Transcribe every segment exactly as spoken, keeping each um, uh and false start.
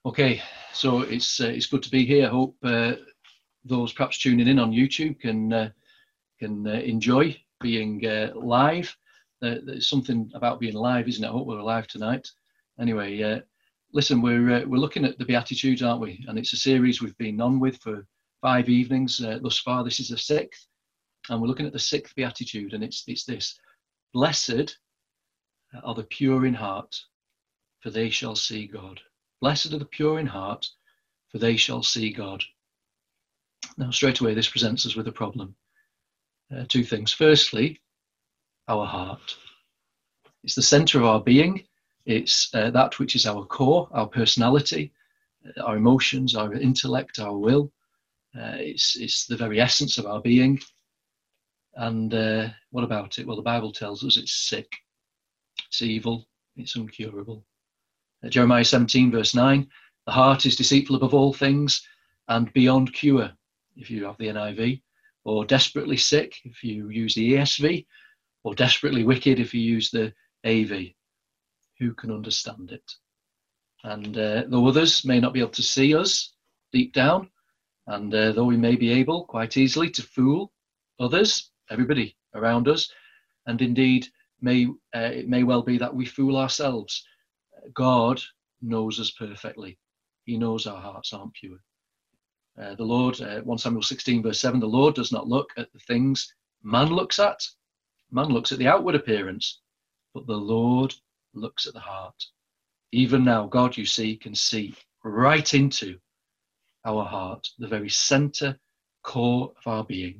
Okay, so it's uh, it's good to be here. I hope uh, those perhaps tuning in on YouTube can uh, can uh, enjoy being uh, live. Uh, there's something about being live, isn't it? I hope we're alive tonight. Anyway, uh, listen, we're uh, we're looking at the Beatitudes, aren't we? And it's a series we've been on with for five evenings uh, thus far. This is the sixth, and we're looking at the sixth Beatitude, and it's it's this: Blessed are the pure in heart, for they shall see God. Blessed are the pure in heart, for they shall see God. Now, straight away, this presents us with a problem. Uh, two things. Firstly, our heart. It's the center of our being. It's uh, that which is our core, our personality, uh, our emotions, our intellect, our will. Uh, it's, it's the very essence of our being. And uh, what about it? Well, the Bible tells us it's sick, it's evil, it's incurable. Uh, Jeremiah seventeen, verse nine, the heart is deceitful above all things and beyond cure, if you have the N I V, or desperately sick, if you use the E S V, or desperately wicked, if you use the A V. Who can understand it? And uh, though others may not be able to see us deep down, and uh, though we may be able quite easily to fool others, everybody around us, and indeed may uh, it may well be that we fool ourselves, God knows us perfectly. He knows our hearts aren't pure. Uh, the Lord, uh, First Samuel sixteen, verse seven, the Lord does not look at the things man looks at. Man looks at the outward appearance, but the Lord looks at the heart. Even now, God, you see, can see right into our heart, the very center, core of our being.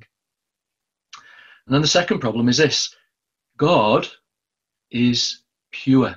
And then the second problem is this: God is pure.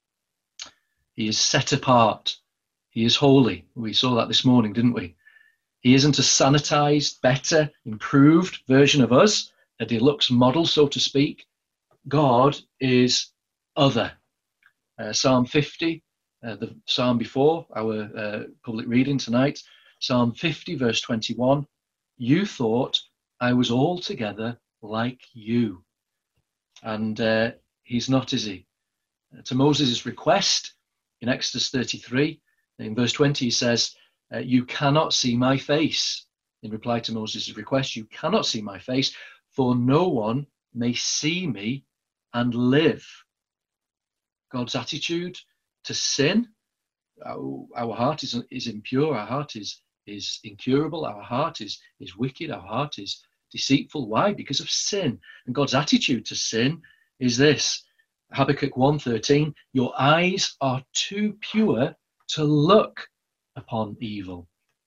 He is set apart. He is holy. We saw that this morning, didn't we? He isn't a sanitized, better, improved version of us, a deluxe model, so to speak. God is other. Uh, Psalm fifty, uh, the psalm before our uh, public reading tonight, Psalm fifty, verse twenty-one, you thought I was altogether like you. And uh, he's not, is he? Uh, to Moses' request, in Exodus thirty-three, in verse twenty, he says, uh, you cannot see my face. In reply to Moses' request, you cannot see my face, for no one may see me and live. God's attitude to sin, our, our heart is, is impure, our heart is, is incurable, our heart is, is wicked, our heart is deceitful. Why? Because of sin. And God's attitude to sin is this: Habakkuk one thirteen, your eyes are too pure to look upon evil.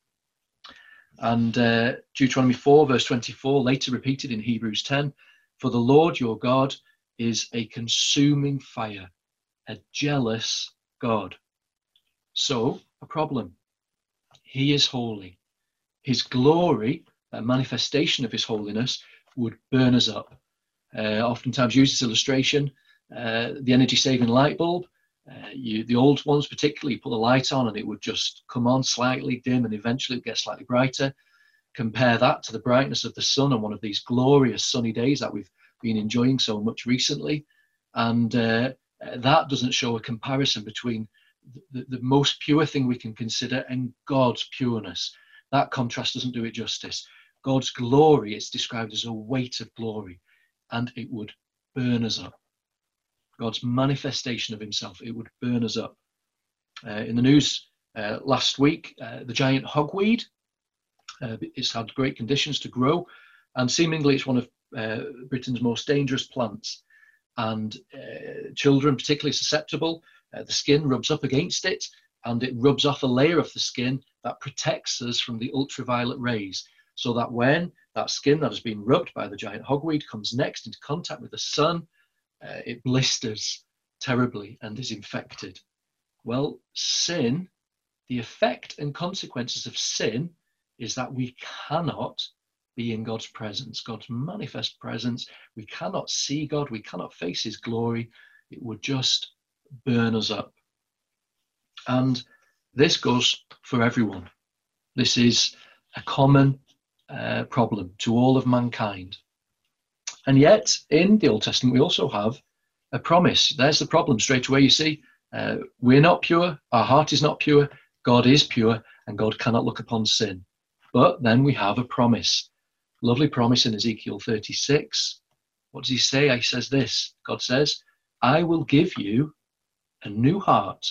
And uh, Deuteronomy four, verse twenty-four, later repeated in Hebrews ten, for the Lord your God is a consuming fire, a jealous God. So, a problem. He is holy. His glory, a manifestation of his holiness, would burn us up. Uh, oftentimes used as illustration, Uh, the energy-saving light bulb, uh, you, the old ones particularly, you put the light on and it would just come on slightly dim and eventually it gets slightly brighter. Compare that to the brightness of the sun on one of these glorious sunny days that we've been enjoying so much recently, and uh, that doesn't show a comparison between the, the most pure thing we can consider and God's pureness. That contrast doesn't do it justice. God's glory is described as a weight of glory, and it would burn us up. God's manifestation of himself, it would burn us up. Uh, in the news uh, last week, uh, the giant hogweed, uh, it's had great conditions to grow, and seemingly it's one of uh, Britain's most dangerous plants. And uh, children particularly susceptible. Uh, the skin rubs up against it, and it rubs off a layer of the skin that protects us from the ultraviolet rays, so that when that skin that has been rubbed by the giant hogweed comes next into contact with the sun, Uh, it blisters terribly and is infected. Well, sin, the effect and consequences of sin is that we cannot be in God's presence, God's manifest presence. We cannot see God. We cannot face his glory. It would just burn us up. And this goes for everyone. This is a common uh, problem to all of mankind. And yet, in the Old Testament, we also have a promise. There's the problem straight away, you see. Uh, we're not pure. Our heart is not pure. God is pure and God cannot look upon sin. But then we have a promise, lovely promise in Ezekiel thirty-six. What does he say? He says this, God says, I will give you a new heart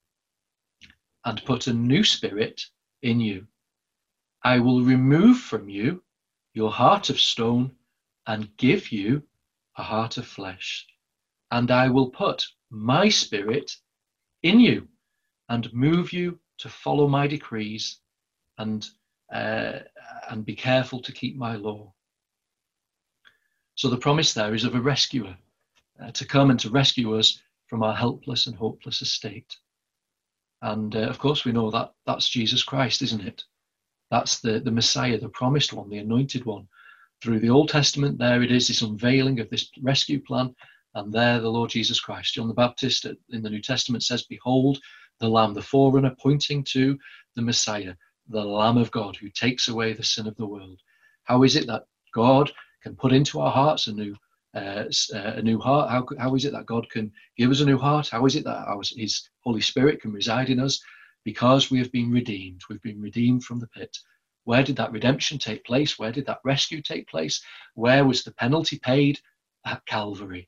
and put a new spirit in you. I will remove from you your heart of stone and give you a heart of flesh. And I will put my spirit in you and move you to follow my decrees and uh, and be careful to keep my law. So the promise there is of a rescuer uh, to come and to rescue us from our helpless and hopeless estate. And uh, of course we know that that's Jesus Christ, isn't it? That's the, the Messiah, the promised one, the anointed one. Through the Old Testament, there it is, this unveiling of this rescue plan. And there the Lord Jesus Christ, John the Baptist in the New Testament says, behold, the Lamb, the forerunner, pointing to the Messiah, the Lamb of God who takes away the sin of the world. How is it that God can put into our hearts a new uh, a new heart? How, how is it that God can give us a new heart? How is it that our, his Holy Spirit can reside in us? Because we have been redeemed. We've been redeemed from the pit. Where did that redemption take place? Where did that rescue take place? Where was the penalty paid? At Calvary.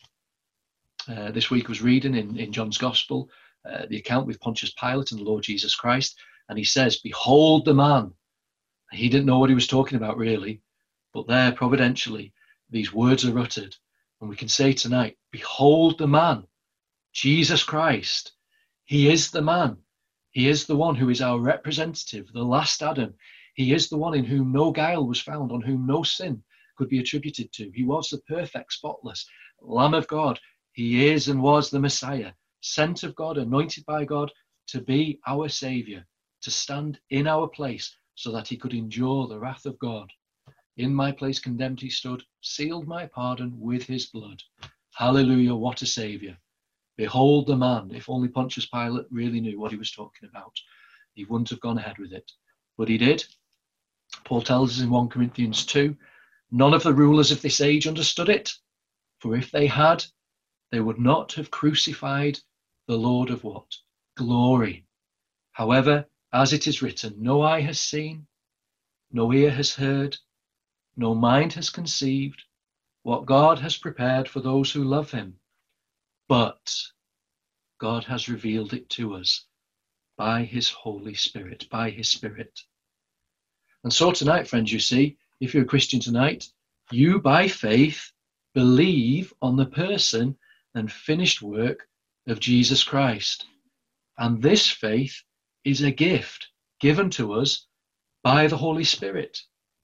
Uh, this week was reading in, in John's Gospel, uh, the account with Pontius Pilate and the Lord Jesus Christ. And he says, behold the man. He didn't know what he was talking about really, but there providentially, these words are uttered. And we can say tonight, behold the man, Jesus Christ. He is the man. He is the one who is our representative, the last Adam. He is the one in whom no guile was found, on whom no sin could be attributed to. He was the perfect, spotless Lamb of God. He is and was the Messiah, sent of God, anointed by God to be our Saviour, to stand in our place so that he could endure the wrath of God. In my place condemned he stood, sealed my pardon with his blood. Hallelujah, what a Saviour. Behold the man. If only Pontius Pilate really knew what he was talking about, he wouldn't have gone ahead with it. But he did. Paul tells us in First Corinthians two, none of the rulers of this age understood it, for if they had, they would not have crucified the Lord of what? Glory. However, as it is written, no eye has seen, no ear has heard, no mind has conceived what God has prepared for those who love him. But God has revealed it to us by his Holy Spirit, by his Spirit. And so tonight, friends, you see, if you're a Christian tonight, you by faith believe on the person and finished work of Jesus Christ. And this faith is a gift given to us by the Holy Spirit.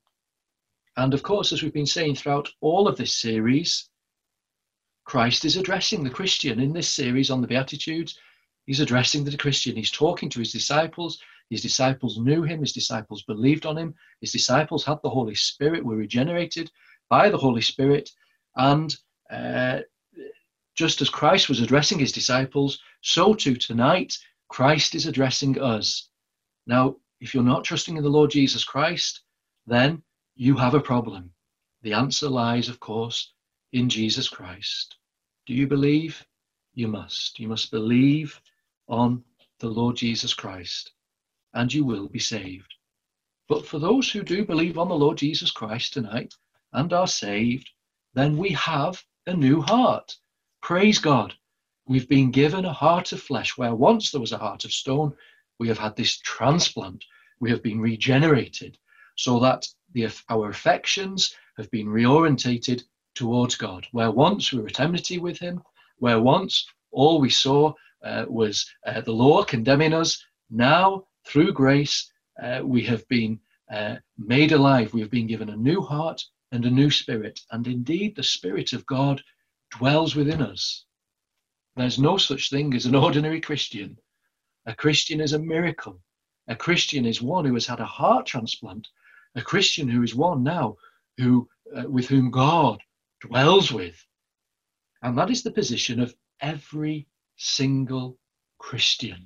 And of course, as we've been saying throughout all of this series, Christ is addressing the Christian in this series on the Beatitudes. He's addressing the Christian. He's talking to his disciples. His disciples knew him. His disciples believed on him. His disciples had the Holy Spirit, were regenerated by the Holy Spirit. And uh, just as Christ was addressing his disciples, so too tonight, Christ is addressing us. Now, if you're not trusting in the Lord Jesus Christ, then you have a problem. The answer lies, of course, in Jesus Christ. Do you believe? You must. You must believe on the Lord Jesus Christ, and you will be saved. But for those who do believe on the Lord Jesus Christ tonight and are saved, then we have a new heart. Praise God. We've been given a heart of flesh, where once there was a heart of stone. We have had this transplant. We have been regenerated so that the, our affections have been reorientated towards God. Where once we were at enmity with him, where once all we saw uh, was uh, the law condemning us, now through grace uh, we have been uh, made alive. We have been given a new heart and a new spirit. And indeed, the Spirit of God dwells within us. There's no such thing as an ordinary Christian. A Christian is a miracle. A Christian is one who has had a heart transplant. A Christian who is one now who, uh, with whom God dwells with. And that is the position of every single Christian.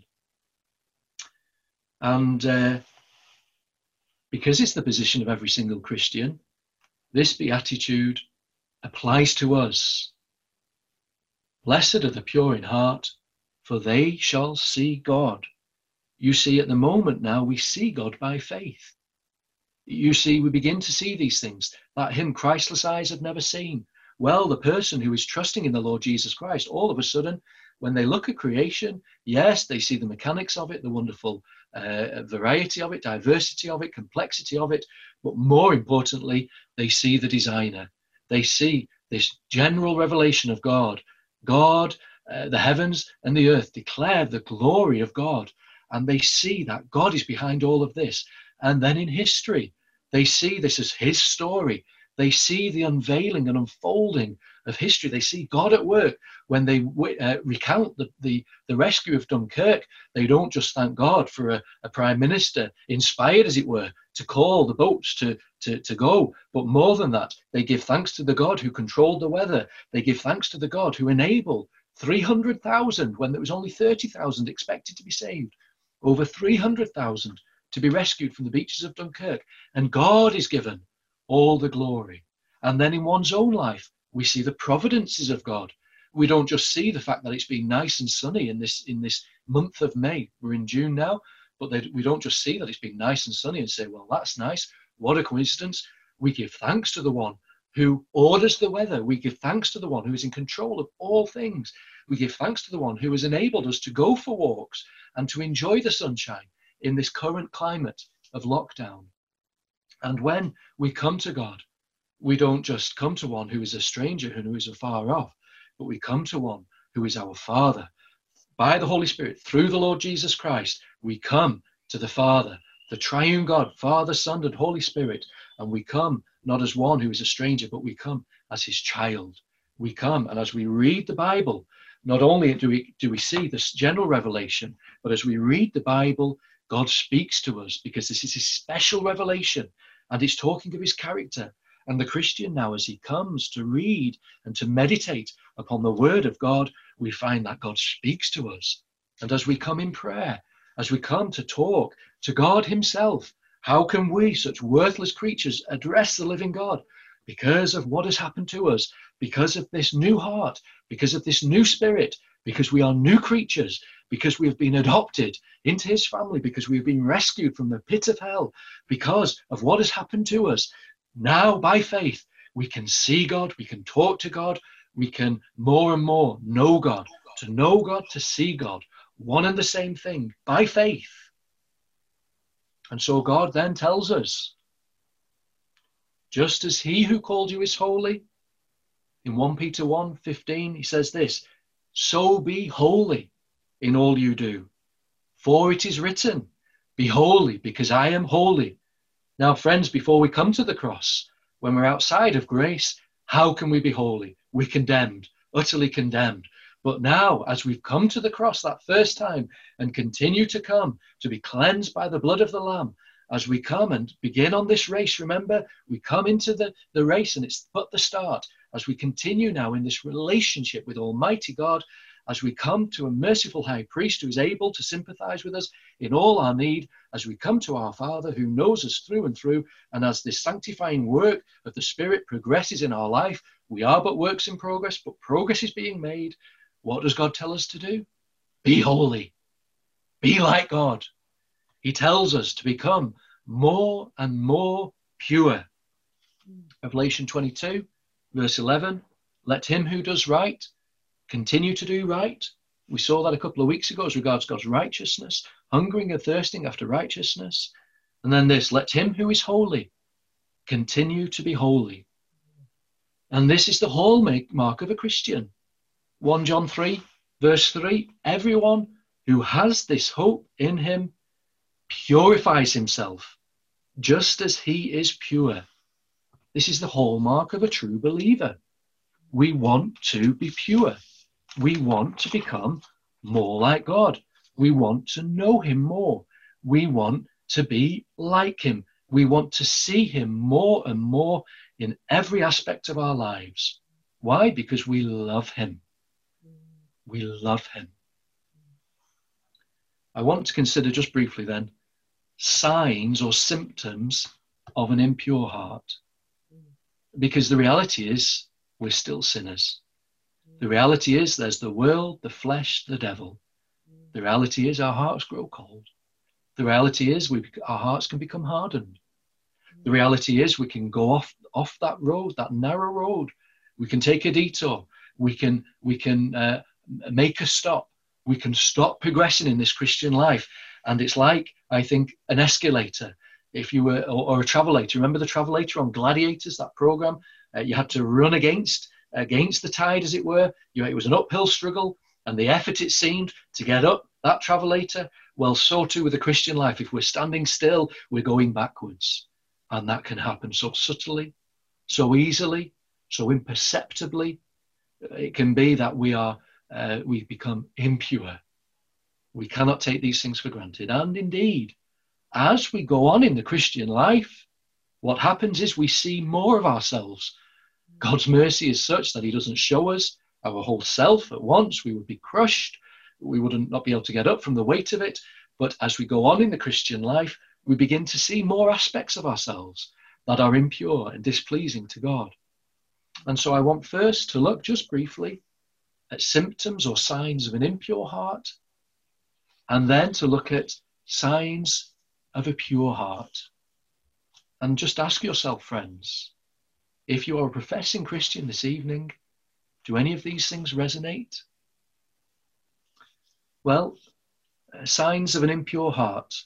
And uh, because it's the position of every single Christian, this beatitude applies to us. Blessed are the pure in heart, for they shall see God. You see, at the moment now, we see God by faith. You see, we begin to see these things that him Christless eyes have never seen. Well, the person who is trusting in the Lord Jesus Christ, all of a sudden, when they look at creation, yes, they see the mechanics of it, the wonderful uh, variety of it, diversity of it, complexity of it, but more importantly, they see the designer. They see this general revelation of God. God, uh, the heavens and the earth declare the glory of God, and they see that God is behind all of this. And then in history, they see this as his story. They see the unveiling and unfolding of history. They see God at work. When they uh, recount the, the, the rescue of Dunkirk, they don't just thank God for a, a prime minister, inspired, as it were, to call the boats to, to, to go. But more than that, they give thanks to the God who controlled the weather. They give thanks to the God who enabled three hundred thousand, when there was only thirty thousand expected to be saved, over three hundred thousand to be rescued from the beaches of Dunkirk. And God is given all the glory. And then in one's own life, we see the providences of God. We don't just see the fact that it's been nice and sunny in this in this month of May. We're in June now, but they, we don't just see that it's been nice and sunny and say, well, that's nice. What a coincidence. We give thanks to the one who orders the weather. We give thanks to the one who is in control of all things. We give thanks to the one who has enabled us to go for walks and to enjoy the sunshine in this current climate of lockdown. And when we come to God, we don't just come to one who is a stranger and who is afar off, but we come to one who is our Father. By the Holy Spirit, through the Lord Jesus Christ, we come to the Father, the triune God, Father, Son, and Holy Spirit. And we come not as one who is a stranger, but we come as his child. We come, and as we read the Bible, not only do we, do we see this general revelation, but as we read the Bible, God speaks to us, because this is his special revelation, and he's talking of his character. And the Christian now, as he comes to read and to meditate upon the word of God, we find that God speaks to us. And as we come in prayer, as we come to talk to God himself, how can we, such worthless creatures, address the living God? Because of what has happened to us, because of this new heart, because of this new spirit, because we are new creatures, because we have been adopted into his family, because we have been rescued from the pit of hell, because of what has happened to us. Now, by faith, we can see God, we can talk to God, we can more and more know God. To know God, to see God, one and the same thing, by faith. And so God then tells us, just as he who called you is holy, in First Peter one fifteen, he says this, so be holy in all you do. For it is written, be holy because I am holy. Now, friends, before we come to the cross, when we're outside of grace, how can we be holy? We're condemned, utterly condemned. But now, as we've come to the cross that first time and continue to come to be cleansed by the blood of the Lamb, as we come and begin on this race, remember, we come into the, the race and it's but the start. As we continue now in this relationship with Almighty God, as we come to a merciful high priest who is able to sympathize with us in all our need, as we come to our Father who knows us through and through, and as this sanctifying work of the Spirit progresses in our life, we are but works in progress, but progress is being made. What does God tell us to do? Be holy. Be like God. He tells us to become more and more pure. Revelation twenty-two, verse eleven, let him who does right continue to do right. We saw that a couple of weeks ago as regards God's righteousness, hungering and thirsting after righteousness. And then this, let him who is holy continue to be holy. And this is the hallmark of a Christian. First John three, verse three, everyone who has this hope in him purifies himself just as he is pure. This is the hallmark of a true believer. We want to be pure. We want to become more like God. We want to know him more. We want to be like him. We want to see him more and more in every aspect of our lives. Why? Because we love him. We love him. I want to consider just briefly then signs or symptoms of an impure heart. Because the reality is we're still sinners. The reality is there's the world, the flesh, the devil. The reality is our hearts grow cold. The reality is we, our hearts can become hardened. The reality is we can go off, off that road, that narrow road. We can take a detour. We can, we can uh, make a stop. We can stop progressing in this Christian life. And it's like, I think, an escalator. If you were, or, or a travelator. Remember the travelator on Gladiators, that program? Uh, you had to run against, against the tide, as it were. You, it was an uphill struggle. And the effort it seemed to get up that travelator, well, so too with the Christian life. If we're standing still, we're going backwards. And that can happen so subtly, so easily, so imperceptibly. It can be that we are, uh, we become impure. We cannot take these things for granted. And indeed, as we go on in the Christian life, what happens is we see more of ourselves. God's mercy is such that he doesn't show us our whole self at once. We would be crushed. We wouldn't not be able to get up from the weight of it. But as we go on in the Christian life, we begin to see more aspects of ourselves that are impure and displeasing to God. And so I want first to look just briefly at symptoms or signs of an impure heart, and then to look at signs of a pure heart. And just ask yourself, friends, if you are a professing Christian this evening, do any of these things resonate? Well, uh, signs of an impure heart.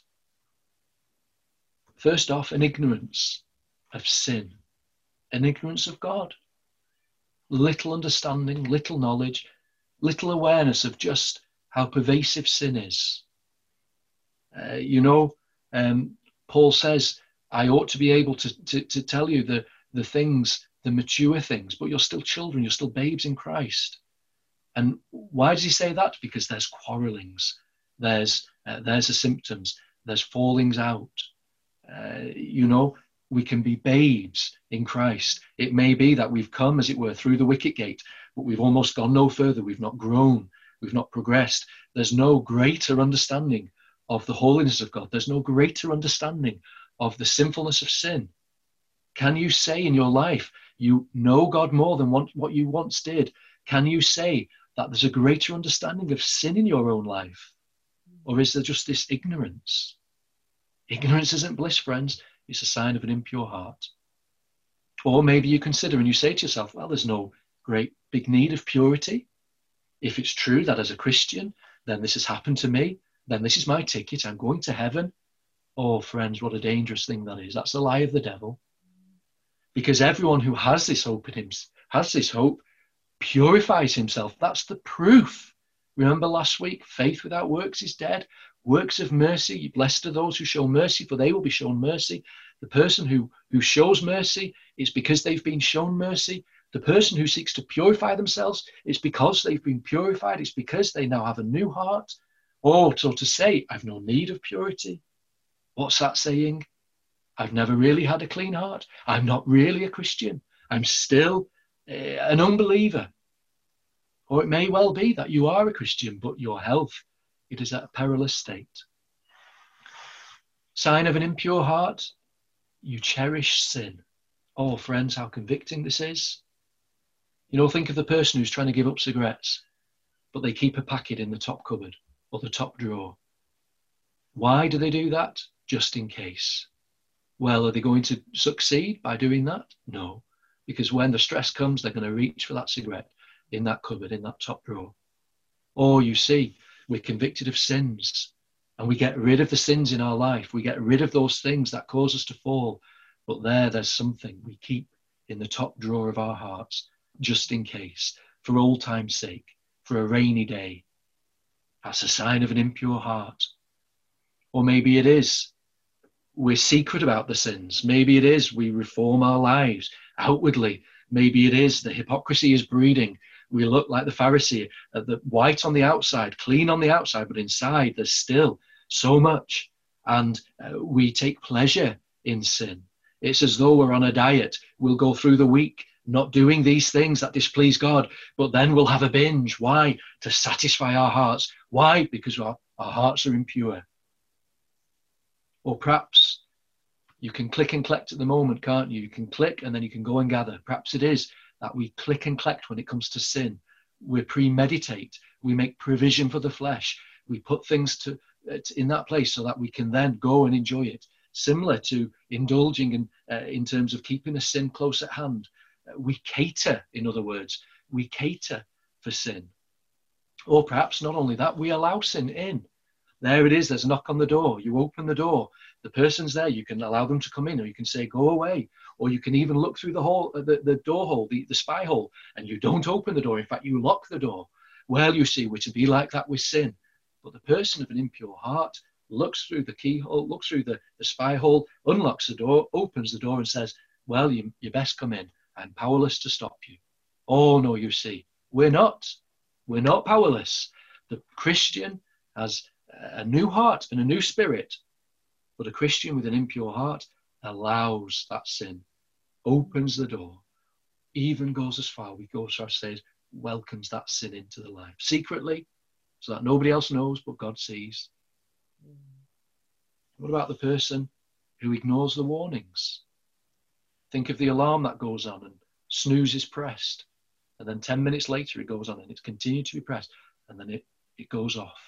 First off, an ignorance of sin, an ignorance of God, little understanding, little knowledge, little awareness of just how pervasive sin is. Uh, you know, um, Paul says, I ought to be able to, to, to tell you the, the things, the mature things, but you're still children, you're still babes in Christ. And why does he say that? Because there's quarrelings, there's, uh, there's the symptoms, there's fallings out. Uh, you know, we can be babes in Christ. It may be that we've come, as it were, through the wicket gate, but we've almost gone no further. We've not grown. We've not progressed. There's no greater understanding of the holiness of God. There's no greater understanding of the sinfulness of sin. Can you say in your life, you know God more than what you once did? Can you say that there's a greater understanding of sin in your own life? Or is there just this ignorance? Ignorance isn't bliss, friends. It's a sign of an impure heart. Or maybe you consider and you say to yourself, well, there's no great big need of purity. If it's true that as a Christian, then this has happened to me, then this is my ticket, I'm going to heaven. Oh, friends, what a dangerous thing that is. That's a lie of the devil. Because everyone who has this hope in him, has this hope, purifies himself. That's the proof. Remember last week, faith without works is dead. Works of mercy, blessed are those who show mercy, for they will be shown mercy. The person who, who shows mercy is because they've been shown mercy. The person who seeks to purify themselves is because they've been purified. It's because they now have a new heart. Or so to say, I've no need of purity. What's that saying? I've never really had a clean heart. I'm not really a Christian. I'm still uh, an unbeliever. Or it may well be that you are a Christian, but your health, it is at a perilous state. Sign of an impure heart, you cherish sin. Oh, friends, how convicting this is. You know, think of the person who's trying to give up cigarettes, but they keep a packet in the top cupboard or the top drawer. Why do they do that? Just in case. Well, are they going to succeed by doing that? No, because when the stress comes, they're going to reach for that cigarette in that cupboard, in that top drawer. Or you see, we're convicted of sins and we get rid of the sins in our life. We get rid of those things that cause us to fall. But there, there's something we keep in the top drawer of our hearts, just in case, for old time's sake, for a rainy day. That's a sign of an impure heart. Or maybe it is we're secret about the sins. Maybe it is we reform our lives outwardly. Maybe it is the hypocrisy is breeding. We look like the Pharisee, uh, the white on the outside, clean on the outside, but inside there's still so much. And uh, we take pleasure in sin. It's as though we're on a diet. We'll go through the week not doing these things that displease God, but then we'll have a binge. Why? To satisfy our hearts. Why? Because our, our hearts are impure. Or perhaps you can click and collect at the moment, can't you? You can click and then you can go and gather. Perhaps it is that we click and collect when it comes to sin. We premeditate. We make provision for the flesh. We put things to in that place so that we can then go and enjoy it. Similar to indulging in, uh, in terms of keeping a sin close at hand. Uh, we cater, in other words, we cater for sin. Or perhaps not only that, we allow sin in. There it is, there's a knock on the door. You open the door, the person's there, you can allow them to come in, or you can say, go away. Or you can even look through the hole, the, the door hole, the, the spy hole, and you don't open the door. In fact, you lock the door. Well, you see, we're to be like that with sin. But the person of an impure heart looks through the keyhole, looks through the, the spy hole, unlocks the door, opens the door and says, well, you, you best come in. I'm powerless to stop you. Oh, no, you see, we're not. We're not powerless. The Christian has a new heart and a new spirit, but a Christian with an impure heart allows that sin, opens the door, even goes as far, we go as far as says, welcomes that sin into the life secretly, so that nobody else knows but God sees. What about the person who ignores the warnings? Think of the alarm that goes on and snooze is pressed, and then ten minutes later it goes on and it's continued to be pressed, and then it, it goes off.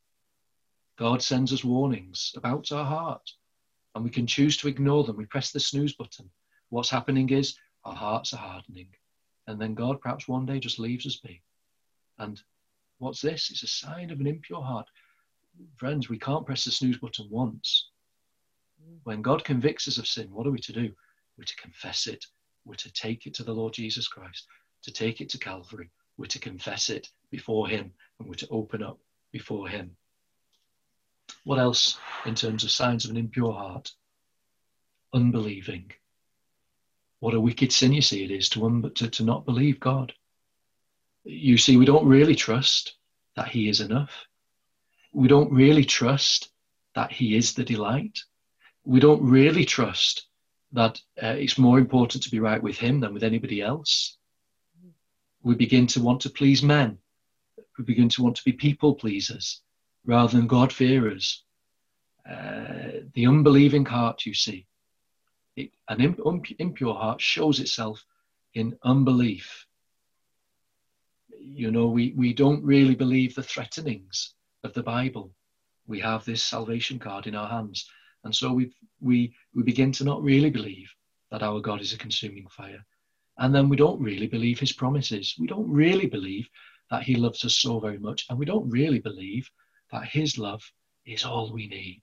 God sends us warnings about our heart, and we can choose to ignore them. We press the snooze button. What's happening is our hearts are hardening, and then God perhaps one day just leaves us be. And what's this? It's a sign of an impure heart. Friends, we can't press the snooze button once. When God convicts us of sin, what are we to do? We're to confess it. We're to take it to the Lord Jesus Christ, to take it to Calvary. We're to confess it before him, and we're to open up before him. What else in terms of signs of an impure heart? Unbelieving. What a wicked sin, you see, it is to, un- to, to not believe God. You see, we don't really trust that he is enough. We don't really trust that he is the delight. We don't really trust that uh, it's more important to be right with him than with anybody else. We begin to want to please men. We begin to want to be people pleasers rather than God-fearers. Uh, the unbelieving heart, you see, it, an imp- impure heart shows itself in unbelief. You know, we, we don't really believe the threatenings of the Bible. We have this salvation card in our hands. And so we we we begin to not really believe that our God is a consuming fire. And then we don't really believe his promises. We don't really believe that he loves us so very much. And we don't really believe that his love is all we need.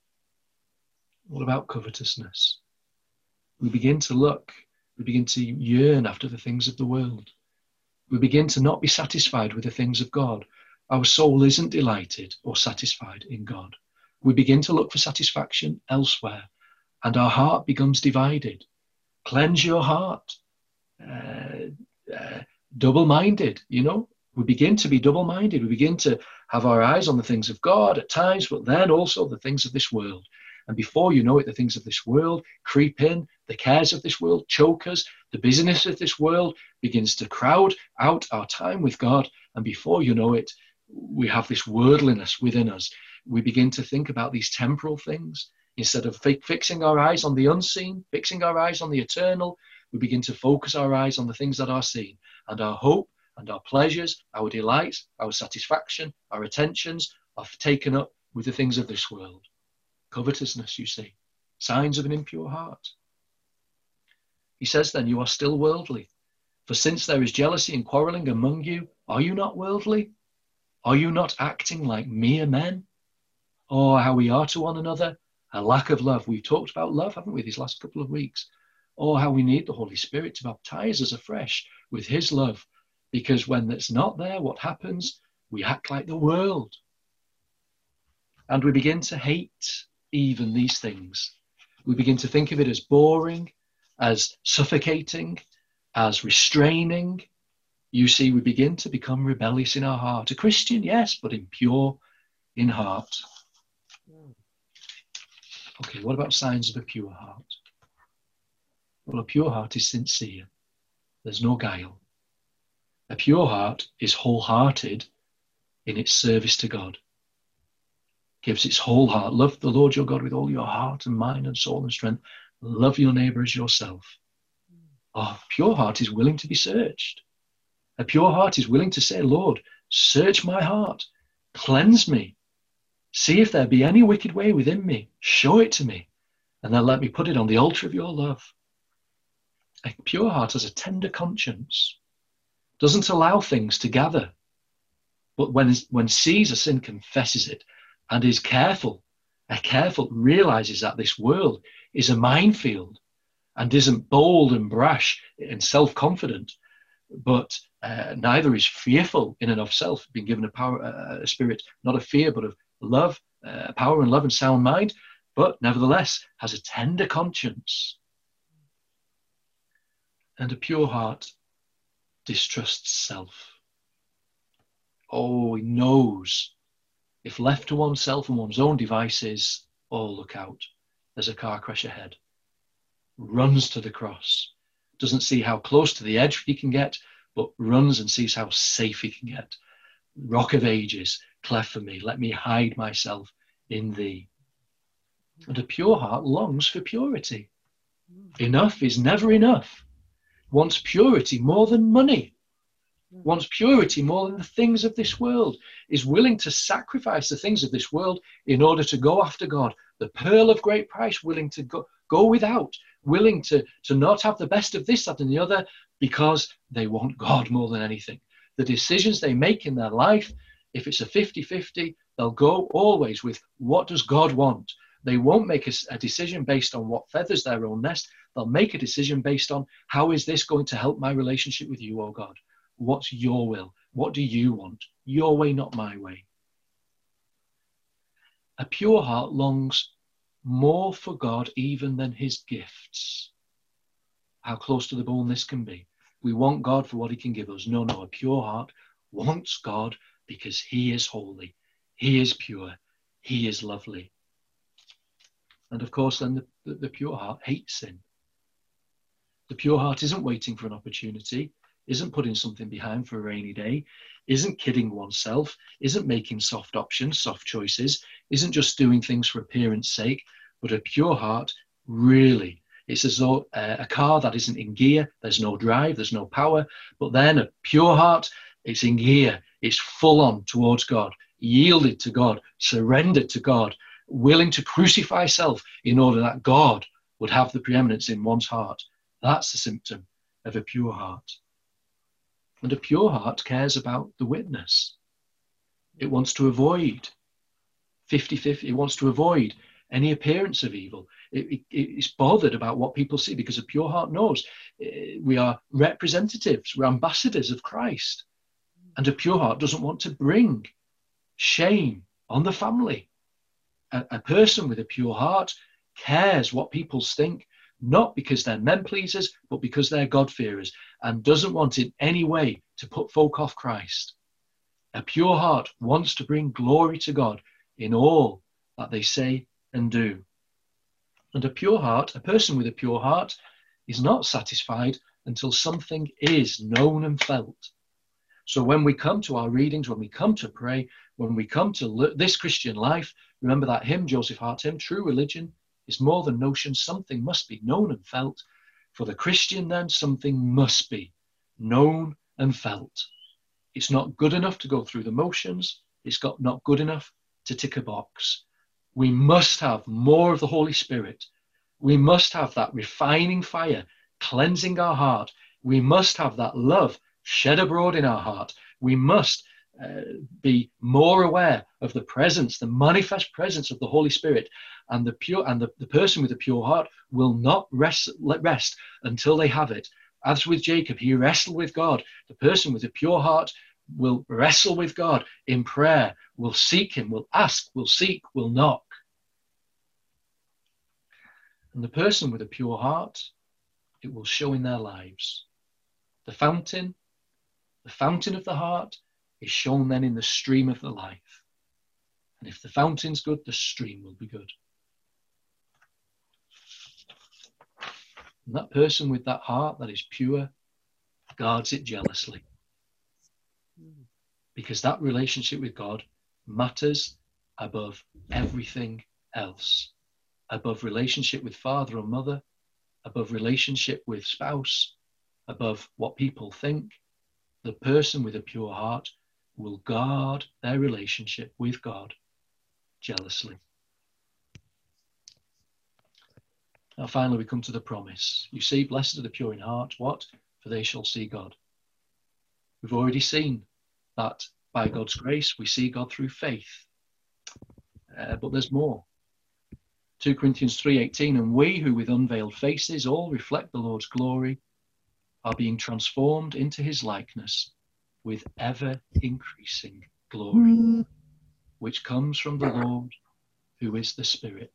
What about covetousness? We begin to look, we begin to yearn after the things of the world. We begin to not be satisfied with the things of God. Our soul isn't delighted or satisfied in God. We begin to look for satisfaction elsewhere, and our heart becomes divided. Cleanse your heart. Uh, uh, double-minded, you know. We begin to be double-minded. We begin to have our eyes on the things of God at times, but then also the things of this world. And before you know it, the things of this world creep in. The cares of this world choke us. The busyness of this world begins to crowd out our time with God. And before you know it, we have this worldliness within us. We begin to think about these temporal things. Instead of fi- fixing our eyes on the unseen, fixing our eyes on the eternal, we begin to focus our eyes on the things that are seen. And our hope and our pleasures, our delights, our satisfaction, our attentions are taken up with the things of this world. Covetousness, you see, signs of an impure heart. He says then, you are still worldly. For since there is jealousy and quarreling among you, are you not worldly? Are you not acting like mere men? Oh, how we are to one another, a lack of love. We've talked about love, haven't we, these last couple of weeks? Oh, how we need the Holy Spirit to baptize us afresh with his love. Because when it's not there, what happens? We act like the world. And we begin to hate even these things. We begin to think of it as boring, as suffocating, as restraining. You see, we begin to become rebellious in our heart. A Christian, yes, but impure in heart. Okay, what about signs of a pure heart? Well, a pure heart is sincere. There's no guile. A pure heart is wholehearted in its service to God. Gives its whole heart. Love the Lord your God with all your heart and mind and soul and strength. Love your neighbor as yourself. Oh, a pure heart is willing to be searched. A pure heart is willing to say, Lord, search my heart. Cleanse me. See if there be any wicked way within me. Show it to me, and then let me put it on the altar of your love. A pure heart has a tender conscience, doesn't allow things to gather, but when, when sees a sin, confesses it, and is careful, a careful, realizes that this world is a minefield, and isn't bold and brash and self-confident, but uh, neither is fearful in and of self, being given a power, a spirit, not of fear, but of love, uh, power and love and sound mind, but nevertheless has a tender conscience. And a pure heart distrusts self. Oh, he knows if left to oneself and one's own devices, oh, look out, there's a car crash ahead. Runs to the cross, doesn't see how close to the edge he can get, but runs and sees how safe he can get. Rock of ages, cleft for me, let me hide myself in thee. And a pure heart longs for purity. Enough is never enough. Wants purity more than money. Wants purity more than the things of this world. Is willing to sacrifice the things of this world in order to go after God. The pearl of great price, willing to go, go without. Willing to, to not have the best of this, that and the other, because they want God more than anything. The decisions they make in their life, if it's a fifty-fifty, they'll go always with what does God want. They won't make a, a decision based on what feathers their own nest. They'll make a decision based on how is this going to help my relationship with you, oh God? What's your will? What do you want? Your way, not my way. A pure heart longs more for God even than his gifts. How close to the bone this can be. We want God for what he can give us. No, no, a pure heart wants God because he is holy, he is pure, he is lovely. And of course, then the, the, the pure heart hates sin. The pure heart isn't waiting for an opportunity, isn't putting something behind for a rainy day, isn't kidding oneself, isn't making soft options, soft choices, isn't just doing things for appearance sake, but a pure heart really, it's as though uh, a car that isn't in gear, there's no drive, there's no power, but then a pure heart, it's in gear, it's full on towards God, yielded to God, surrendered to God, willing to crucify self in order that God would have the preeminence in one's heart. That's the symptom of a pure heart. And a pure heart cares about the witness. It wants to avoid fifty-fifty. It wants to avoid any appearance of evil. It, it, it's bothered about what people see because a pure heart knows we are representatives, we're ambassadors of Christ. And a pure heart doesn't want to bring shame on the family. A, a person with a pure heart cares what people think, not because they're men pleasers, but because they're God-fearers, and doesn't want in any way to put folk off Christ. A pure heart wants to bring glory to God in all that they say and do. And a pure heart, a person with a pure heart, is not satisfied until something is known and felt. So when we come to our readings, when we come to pray, when we come to this Christian life, remember that hymn, Joseph Hart hymn, true religion is more than notion, something must be known and felt. For the Christian then, something must be known and felt. It's not good enough to go through the motions. It's got not good enough to tick a box. We must have more of the Holy Spirit. We must have that refining fire, cleansing our heart. We must have that love shed abroad in our heart. We must uh, be more aware of the presence, the manifest presence of the Holy Spirit. And the pure and the, the person with a pure heart will not rest, let rest until they have it. As with Jacob, he wrestled with God. The person with a pure heart will wrestle with God in prayer, will seek him, will ask, will seek, will knock. And the person with a pure heart, it will show in their lives. The fountain, the fountain of the heart is shown then in the stream of the life. And if the fountain's good, the stream will be good. And that person with that heart that is pure guards it jealously. Because that relationship with God matters above everything else. Above relationship with father or mother, above relationship with spouse, above what people think. The person with a pure heart will guard their relationship with God jealously. Now finally we come to the promise. You see, blessed are the pure in heart. What? For they shall see God. We've already seen that by God's grace we see God through faith. Uh, but there's more. two Corinthians three eighteen, and we who with unveiled faces all reflect the Lord's glory are being transformed into his likeness with ever increasing glory, mm. which comes from the Lord who is the Spirit.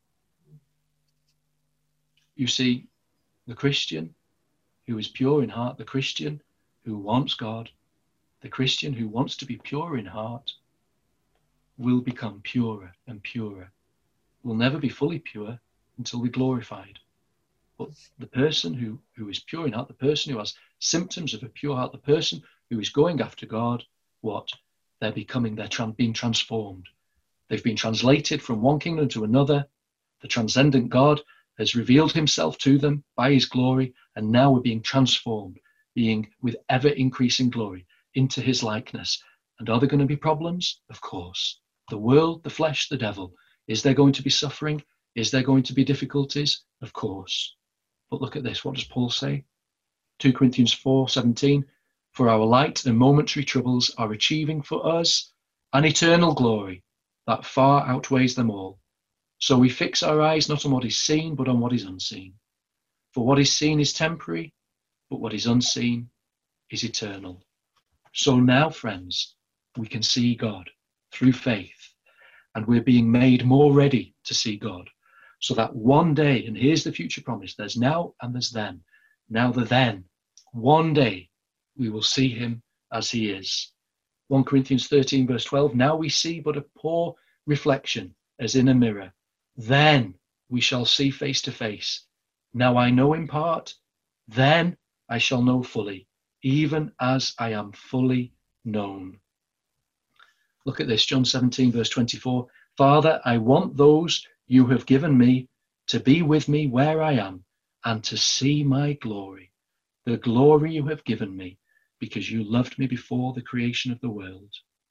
You see, the Christian who is pure in heart, the Christian who wants God, the Christian who wants to be pure in heart, will become purer and purer. Will never be fully pure until we're glorified. But the person who, who is pure in heart, the person who has symptoms of a pure heart, the person who is going after God, what? They're becoming, they're tra- being transformed. They've been translated from one kingdom to another. The transcendent God has revealed himself to them by his glory, and now we're being transformed, being with ever increasing glory into his likeness. And are there going to be problems? Of course. The world, the flesh, the devil. Is there going to be suffering? Is there going to be difficulties? Of course. But look at this. What does Paul say? two Corinthians four seventeen. For our light and momentary troubles are achieving for us an eternal glory that far outweighs them all. So we fix our eyes not on what is seen, but on what is unseen. For what is seen is temporary, but what is unseen is eternal. So now, friends, we can see God through faith, and we're being made more ready to see God, so that one day, and here's the future promise, there's now and there's then. Now the then, one day we will see him as he is. First Corinthians thirteen verse twelve, now we see but a poor reflection as in a mirror. Then we shall see face to face. Now I know in part, then I shall know fully, even as I am fully known. Look at this, John seventeen verse twenty-four. Father, I want those you have given me to be with me where I am and to see my glory, the glory you have given me because you loved me before the creation of the world.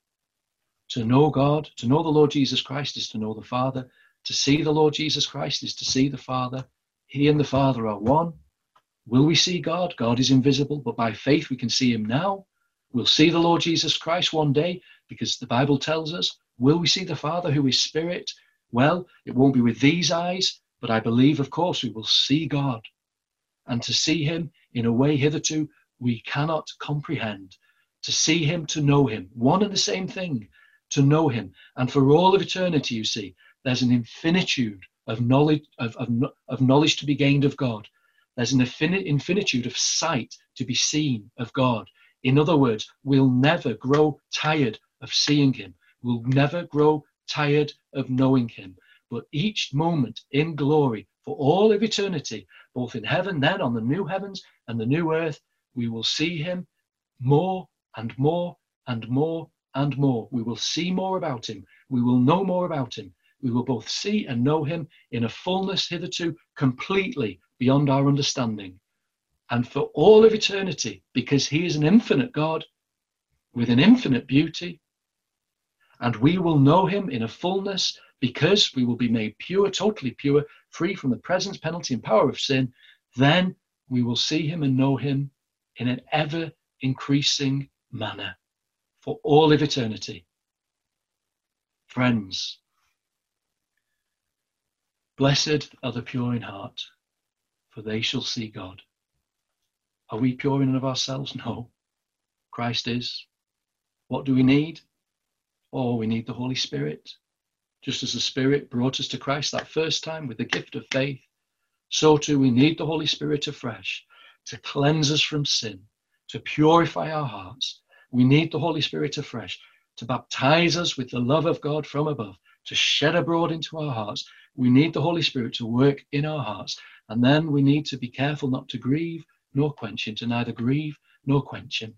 To know God, to know the Lord Jesus Christ is to know the Father. To see the Lord Jesus Christ is to see the Father. He and the Father are one. Will we see God? God is invisible, but by faith we can see him now. We'll see the Lord Jesus Christ one day because the Bible tells us. Will we see the Father who is Spirit? Well, it won't be with these eyes, but I believe, of course, we will see God. And to see him in a way hitherto we cannot comprehend. To see him, to know him, one and the same thing, to know him. And for all of eternity, you see, there's an infinitude of knowledge, of, of, of knowledge to be gained of God. There's an infin- infinitude of sight to be seen of God. In other words, we'll never grow tired of seeing him. We'll never grow tired of knowing him. But each moment in glory for all of eternity, both in heaven, then on the new heavens and the new earth, we will see him more and more and more and more. We will see more about him. We will know more about him. We will both see and know him in a fullness hitherto completely beyond our understanding. And for all of eternity, because he is an infinite God with an infinite beauty, and we will know him in a fullness because we will be made pure, totally pure, free from the presence, penalty, and power of sin, then we will see him and know him in an ever increasing manner for all of eternity. Friends, blessed are the pure in heart, for they shall see God. Are we pure in and of ourselves? No. Christ is. What do we need? Oh, we need the Holy Spirit. Just as the Spirit brought us to Christ that first time with the gift of faith, so too we need the Holy Spirit afresh to cleanse us from sin, to purify our hearts. We need the Holy Spirit afresh to baptize us with the love of God from above, to shed abroad into our hearts. We need the Holy Spirit to work in our hearts. And then we need to be careful not to grieve nor quench him, to neither grieve nor quench him.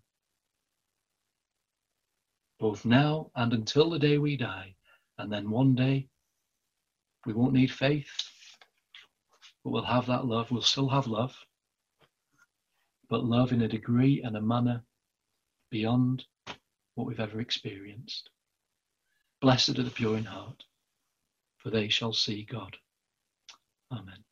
Both now and until the day we die. And then one day we won't need faith, but we'll have that love. We'll still have love, but love in a degree and a manner beyond what we've ever experienced. Blessed are the pure in heart, for they shall see God. Amen.